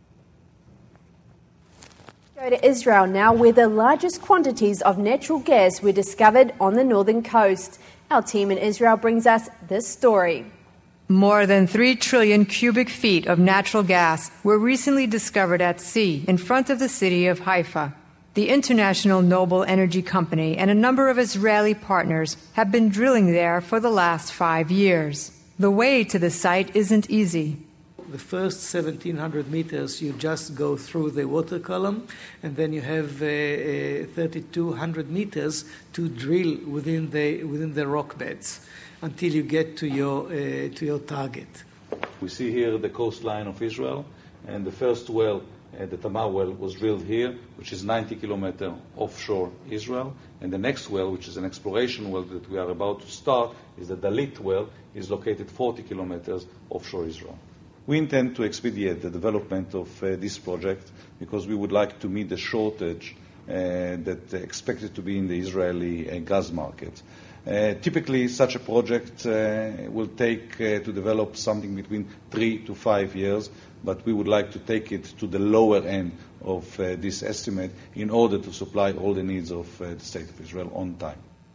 Go to Israel now, where the largest quantities of natural gas were discovered on the northern coast. Our team in Israel brings us this story. More than three trillion cubic feet of natural gas were recently discovered at sea in front of the city of Haifa. The International Noble Energy Company and a number of Israeli partners have been drilling there for the last five years. The way to the site isn't easy. The first seventeen hundred meters, you just go through the water column, and then you have uh, uh, thirty-two hundred meters to drill within the within the rock beds until you get to your uh, to your target. We see here the coastline of Israel, and the first well, uh, the Tamar well, was drilled here, which is ninety kilometers offshore Israel. And the next well, which is an exploration well that we are about to start, is the Dalit well, is located forty kilometers offshore Israel. We intend to expedite the development of uh, this project because we would like to meet the shortage uh, that uh, expected to be in the Israeli uh, gas market. Uh, typically, such a project uh, will take uh, to develop something between three to five years, but we would like to take it to the lower end of uh, this estimate in order to supply all the needs of uh, the State of Israel on time.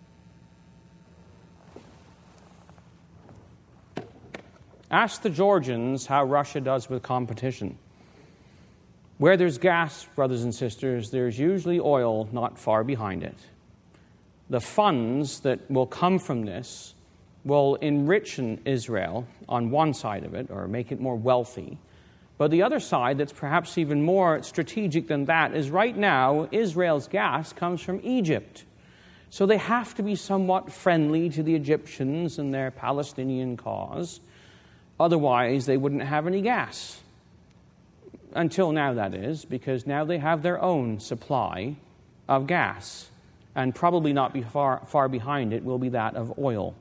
Ask the Georgians how Russia does with competition. Where there's gas, brothers and sisters, there's usually oil not far behind it. The funds that will come from this will enrich Israel on one side of it, or make it more wealthy. But the other side, that's perhaps even more strategic than that, is right now Israel's gas comes from Egypt. So they have to be somewhat friendly to the Egyptians and their Palestinian cause. Otherwise, they wouldn't have any gas. Until now, that is, because now they have their own supply of gas. And probably not be far, far behind it will be that of oil.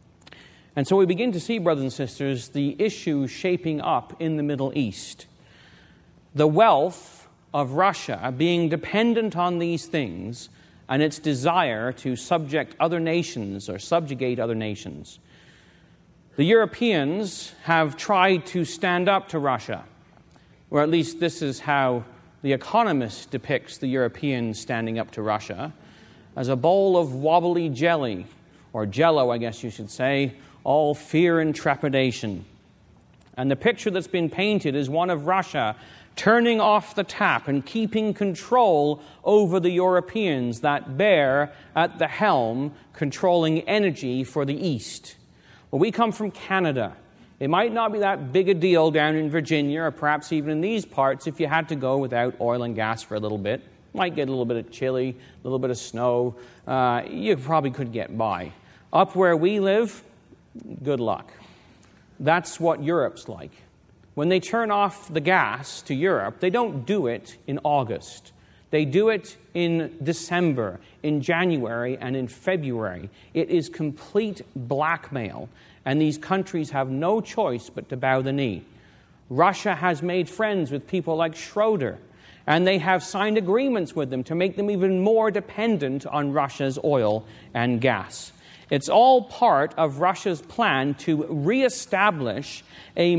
And so we begin to see, brothers and sisters, the issue shaping up in the Middle East. The wealth of Russia being dependent on these things and its desire to subject other nations or subjugate other nations. The Europeans have tried to stand up to Russia, or at least this is how The Economist depicts the Europeans standing up to Russia as a bowl of wobbly jelly, or jello, I guess you should say, all fear and trepidation. And the picture that's been painted is one of Russia turning off the tap and keeping control over the Europeans, that bear at the helm controlling energy for the East. Well, we come from Canada. It might not be that big a deal down in Virginia, or perhaps even in these parts, if you had to go without oil and gas for a little bit. Might get a little bit of chilly, a little bit of snow. Uh, you probably could get by. Up where we live, good luck. That's what Europe's like. When they turn off the gas to Europe, they don't do it in August. They do it in December, in January, and in February. It is complete blackmail, and these countries have no choice but to bow the knee. Russia has made friends with people like Schroeder, and they have signed agreements with them to make them even more dependent on Russia's oil and gas. It's all part of Russia's plan to reestablish a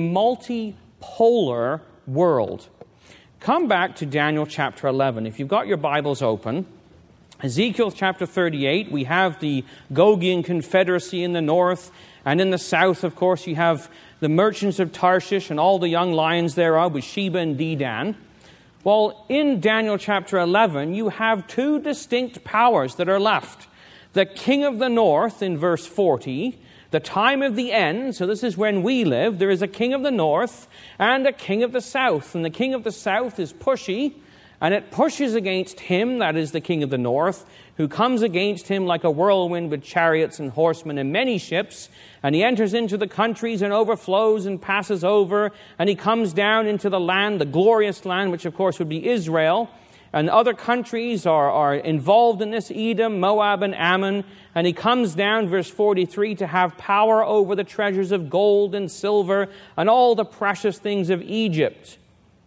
multipolar world. Come back to Daniel chapter eleven. If you've got your Bibles open, Ezekiel chapter thirty-eight, we have the Gogian Confederacy in the north, and in the south, of course, you have the merchants of Tarshish and all the young lions thereof with Sheba and Dedan. Well, in Daniel chapter eleven, you have two distinct powers that are left. The king of the north in verse forty, the time of the end, so this is when we live, there is a king of the north and a king of the south. And the king of the south is pushy, and it pushes against him, that is the king of the north, who comes against him like a whirlwind with chariots and horsemen and many ships. And he enters into the countries and overflows and passes over, and he comes down into the land, the glorious land, which of course would be Israel. And other countries are, are involved in this, Edom, Moab, and Ammon. And he comes down, verse forty-three, to have power over the treasures of gold and silver and all the precious things of Egypt.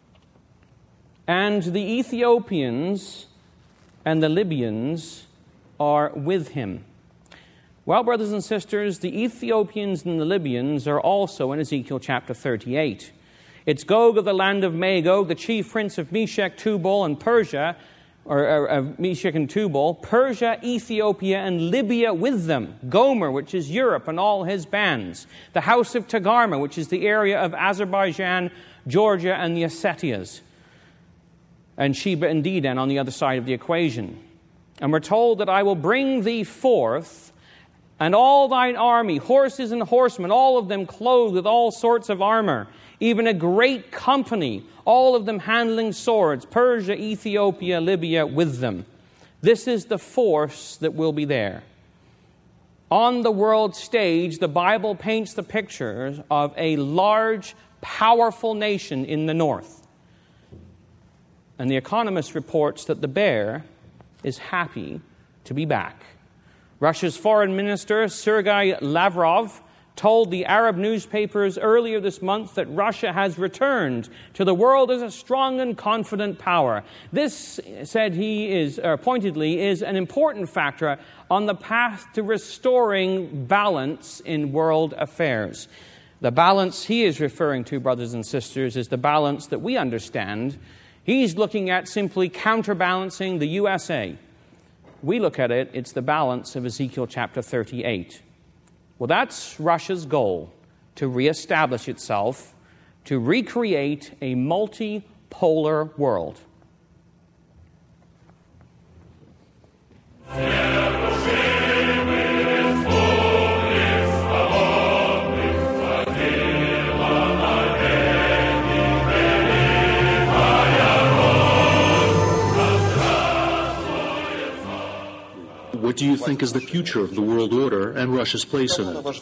And the Ethiopians and the Libyans are with him. Well, brothers and sisters, the Ethiopians and the Libyans are also in Ezekiel chapter thirty-eight. It's Gog of the land of Magog, the chief prince of Meshech, Tubal, and Persia, or, or uh, Meshech and Tubal, Persia, Ethiopia, and Libya with them. Gomer, which is Europe, and all his bands. The house of Tagarma, which is the area of Azerbaijan, Georgia, and the Ossetias. And Sheba and Dedan on the other side of the equation. And we're told that I will bring thee forth, and all thine army, horses and horsemen, all of them clothed with all sorts of armor, even a great company, all of them handling swords, Persia, Ethiopia, Libya with them. This is the force that will be there. On the world stage, the Bible paints the picture of a large, powerful nation in the north. And The Economist reports that the bear is happy to be back. Russia's foreign minister, Sergei Lavrov, told the Arab newspapers earlier this month that Russia has returned to the world as a strong and confident power. This, said he, is or pointedly, is an important factor on the path to restoring balance in world affairs. The balance he is referring to, brothers and sisters, is the balance that we understand. He's looking at simply counterbalancing the U S A. We look at it, it's the balance of Ezekiel chapter thirty-eight. Well, that's Russia's goal, to reestablish itself, to recreate a multipolar world. What do you think is the future of the world order and Russia's place in it?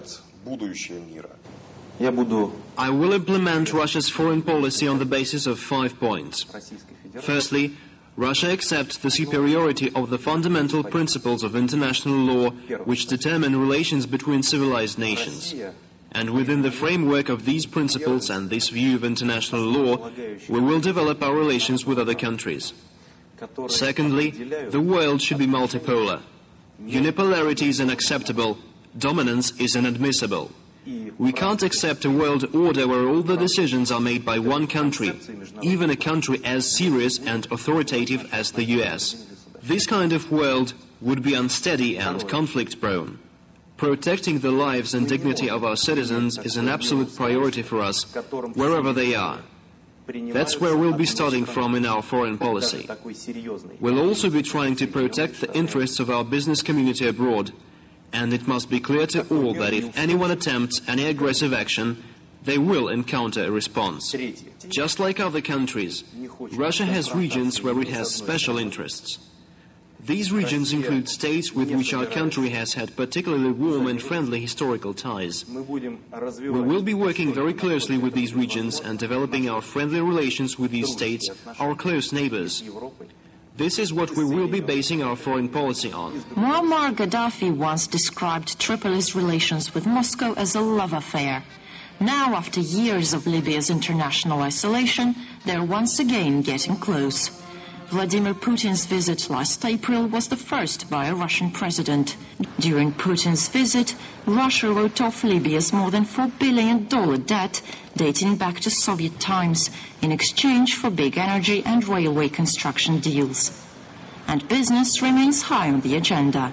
I will implement Russia's foreign policy on the basis of five points. Firstly, Russia accepts the superiority of the fundamental principles of international law which determine relations between civilized nations. And within the framework of these principles and this view of international law, we will develop our relations with other countries. Secondly, the world should be multipolar. Unipolarity is unacceptable. Dominance is inadmissible. We can't accept a world order where all the decisions are made by one country, even a country as serious and authoritative as the U S. This kind of world would be unsteady and conflict-prone. Protecting the lives and dignity of our citizens is an absolute priority for us, wherever they are. That's where we'll be starting from in our foreign policy. We'll also be trying to protect the interests of our business community abroad, and it must be clear to all that if anyone attempts any aggressive action, they will encounter a response. Just like other countries, Russia has regions where it has special interests. These regions include states with which our country has had particularly warm and friendly historical ties. We will be working very closely with these regions and developing our friendly relations with these states, our close neighbors. This is what we will be basing our foreign policy on. Muammar Gaddafi once described Tripoli's relations with Moscow as a love affair. Now, after years of Libya's international isolation, they're once again getting close. Vladimir Putin's visit last April was the first by a Russian president. During Putin's visit, Russia wrote off Libya's more than four billion dollars debt dating back to Soviet times in exchange for big energy and railway construction deals. And business remains high on the agenda.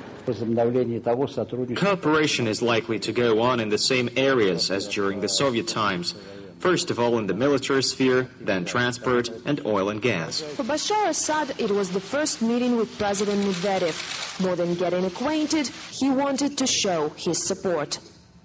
Cooperation is likely to go on in the same areas as during the Soviet times. First of all in the military sphere, then transport and oil and gas. For Bashar Assad, it was the first meeting with President Medvedev. More than getting acquainted, he wanted to show his support.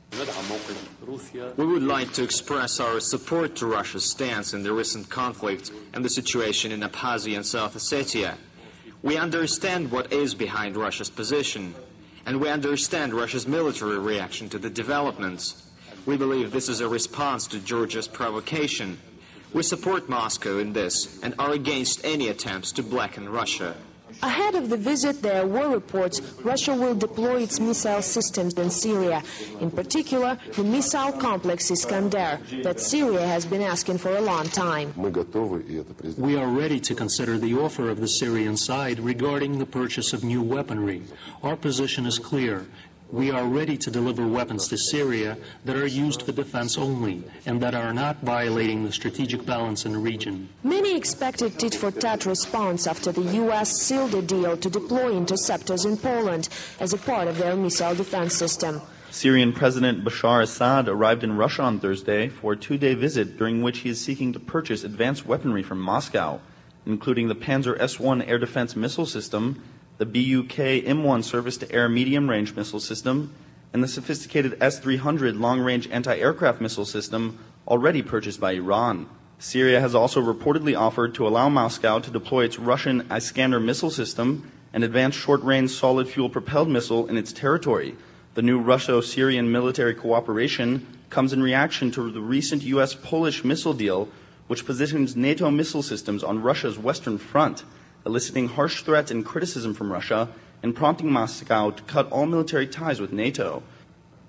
We would like to express our support to Russia's stance in the recent conflict and the situation in Abkhazia and South Ossetia. We understand what is behind Russia's position, and we understand Russia's military reaction to the developments. We believe this is a response to Georgia's provocation. We support Moscow in this and are against any attempts to blacken Russia. Ahead of the visit, there were reports Russia will deploy its missile systems in Syria, in particular the missile complex Iskander that Syria has been asking for a long time. We are ready to consider the offer of the Syrian side regarding the purchase of new weaponry. Our position is clear. We are ready to deliver weapons to Syria that are used for defense only and that are not violating the strategic balance in the region. Many expected tit-for-tat response after the U S sealed a deal to deploy interceptors in Poland as a part of their missile defense system. Syrian President Bashar Assad arrived in Russia on Thursday for a two-day visit during which he is seeking to purchase advanced weaponry from Moscow, including the Panzer S one air defense missile system, the B U K M one surface-to-air medium-range missile system, and the sophisticated S three hundred long-range anti-aircraft missile system already purchased by Iran. Syria has also reportedly offered to allow Moscow to deploy its Russian Iskander missile system, an advanced short-range solid-fuel propelled missile, in its territory. The new Russo-Syrian military cooperation comes in reaction to the recent U S-Polish missile deal, which positions NATO missile systems on Russia's western front, eliciting harsh threats and criticism from Russia and prompting Moscow to cut all military ties with NATO.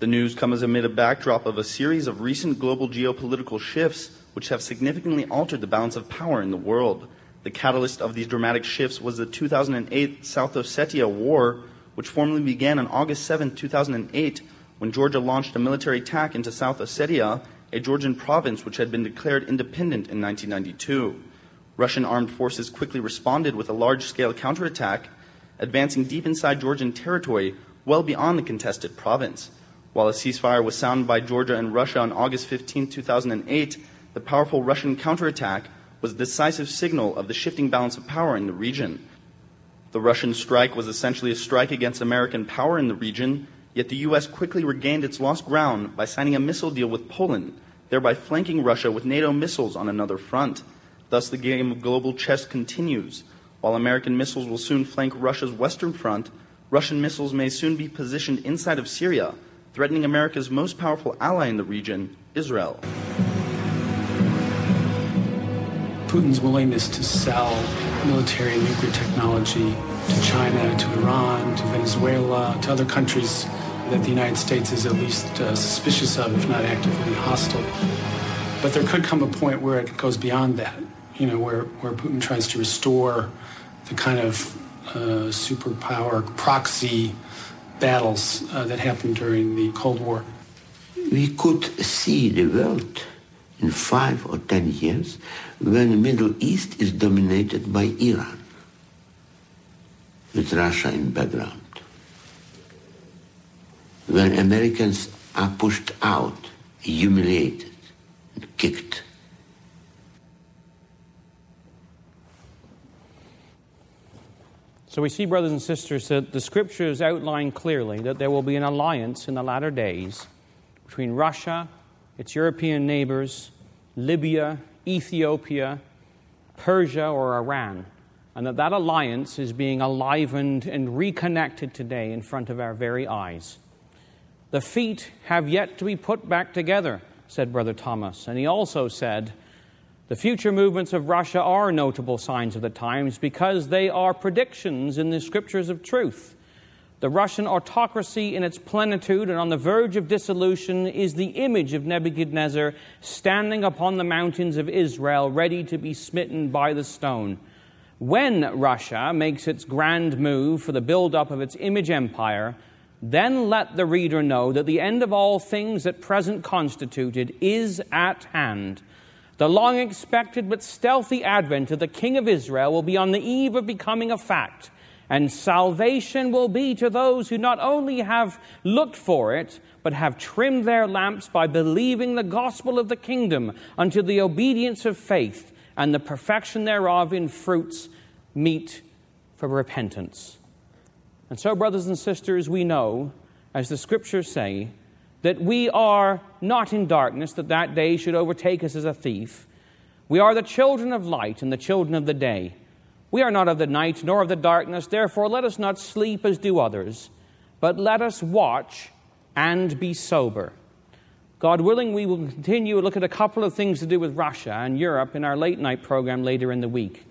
The news comes amid a backdrop of a series of recent global geopolitical shifts which have significantly altered the balance of power in the world. The catalyst of these dramatic shifts was the two thousand eight South Ossetia War, which formally began on August seventh, two thousand eight, when Georgia launched a military attack into South Ossetia, a Georgian province which had been declared independent in nineteen ninety-two. Russian armed forces quickly responded with a large-scale counterattack, advancing deep inside Georgian territory, well beyond the contested province. While a ceasefire was sounded by Georgia and Russia on August fifteenth, two thousand eight, the powerful Russian counterattack was a decisive signal of the shifting balance of power in the region. The Russian strike was essentially a strike against American power in the region, yet the U S quickly regained its lost ground by signing a missile deal with Poland, thereby flanking Russia with NATO missiles on another front. Thus, the game of global chess continues. While American missiles will soon flank Russia's western front, Russian missiles may soon be positioned inside of Syria, threatening America's most powerful ally in the region, Israel. Putin's willingness to sell military and nuclear technology to China, to Iran, to Venezuela, to other countries that the United States is at least uh, suspicious of, if not actively hostile. But there could come a point where it goes beyond that, you know, where, where Putin tries to restore the kind of uh, superpower proxy battles uh, that happened during the Cold War. We could see the world in five or ten years when the Middle East is dominated by Iran, with Russia in background. When Americans are pushed out, humiliated, and kicked. So we see, brothers and sisters, that the Scriptures outline clearly that there will be an alliance in the latter days between Russia, its European neighbors, Libya, Ethiopia, Persia, or Iran, and that that alliance is being enlivened and reconnected today in front of our very eyes. The feet have yet to be put back together, said Brother Thomas, and he also said, the future movements of Russia are notable signs of the times because they are predictions in the Scriptures of truth. The Russian autocracy in its plenitude and on the verge of dissolution is the image of Nebuchadnezzar standing upon the mountains of Israel, ready to be smitten by the stone. When Russia makes its grand move for the build-up of its image empire, then let the reader know that the end of all things at present constituted is at hand. The long-expected but stealthy advent of the King of Israel will be on the eve of becoming a fact, and salvation will be to those who not only have looked for it, but have trimmed their lamps by believing the gospel of the kingdom unto the obedience of faith, and the perfection thereof in fruits meet for repentance. And so, brothers and sisters, we know, as the Scriptures say, that we are not in darkness, that that day should overtake us as a thief. We are the children of light and the children of the day. We are not of the night nor of the darkness, therefore let us not sleep as do others, but let us watch and be sober. God willing, we will continue to look at a couple of things to do with Russia and Europe in our late night program later in the week.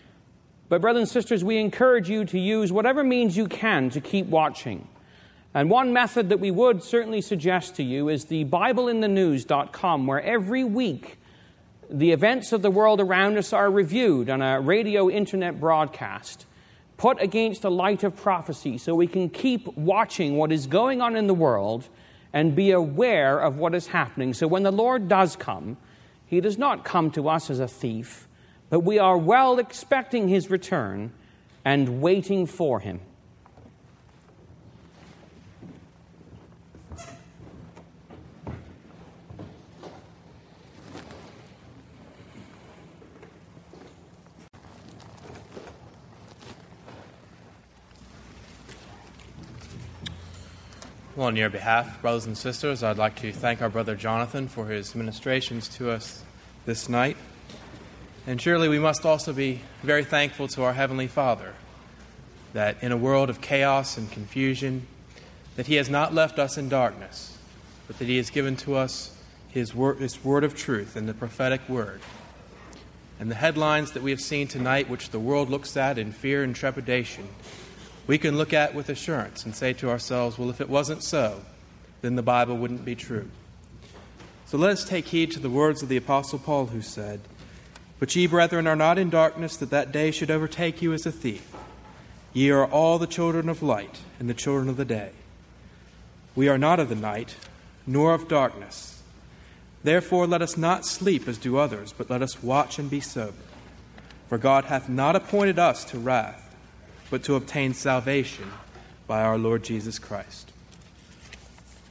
But brothers and sisters, we encourage you to use whatever means you can to keep watching. And one method that we would certainly suggest to you is the Bible in the news dot com, where every week the events of the world around us are reviewed on a radio internet broadcast, put against the light of prophecy so we can keep watching what is going on in the world and be aware of what is happening. So when the Lord does come, He does not come to us as a thief, but we are well expecting His return and waiting for Him. Well, on your behalf, brothers and sisters, I'd like to thank our brother Jonathan for his ministrations to us this night. And surely we must also be very thankful to our Heavenly Father that in a world of chaos and confusion, that He has not left us in darkness, but that He has given to us His word, His word of truth and the prophetic word. And the headlines that we have seen tonight, which the world looks at in fear and trepidation, we can look at with assurance and say to ourselves, well, if it wasn't so, then the Bible wouldn't be true. So let us take heed to the words of the Apostle Paul, who said, "But ye, brethren, are not in darkness, that that day should overtake you as a thief. Ye are all the children of light and the children of the day. We are not of the night, nor of darkness. Therefore let us not sleep as do others, but let us watch and be sober. For God hath not appointed us to wrath, but to obtain salvation by our Lord Jesus Christ."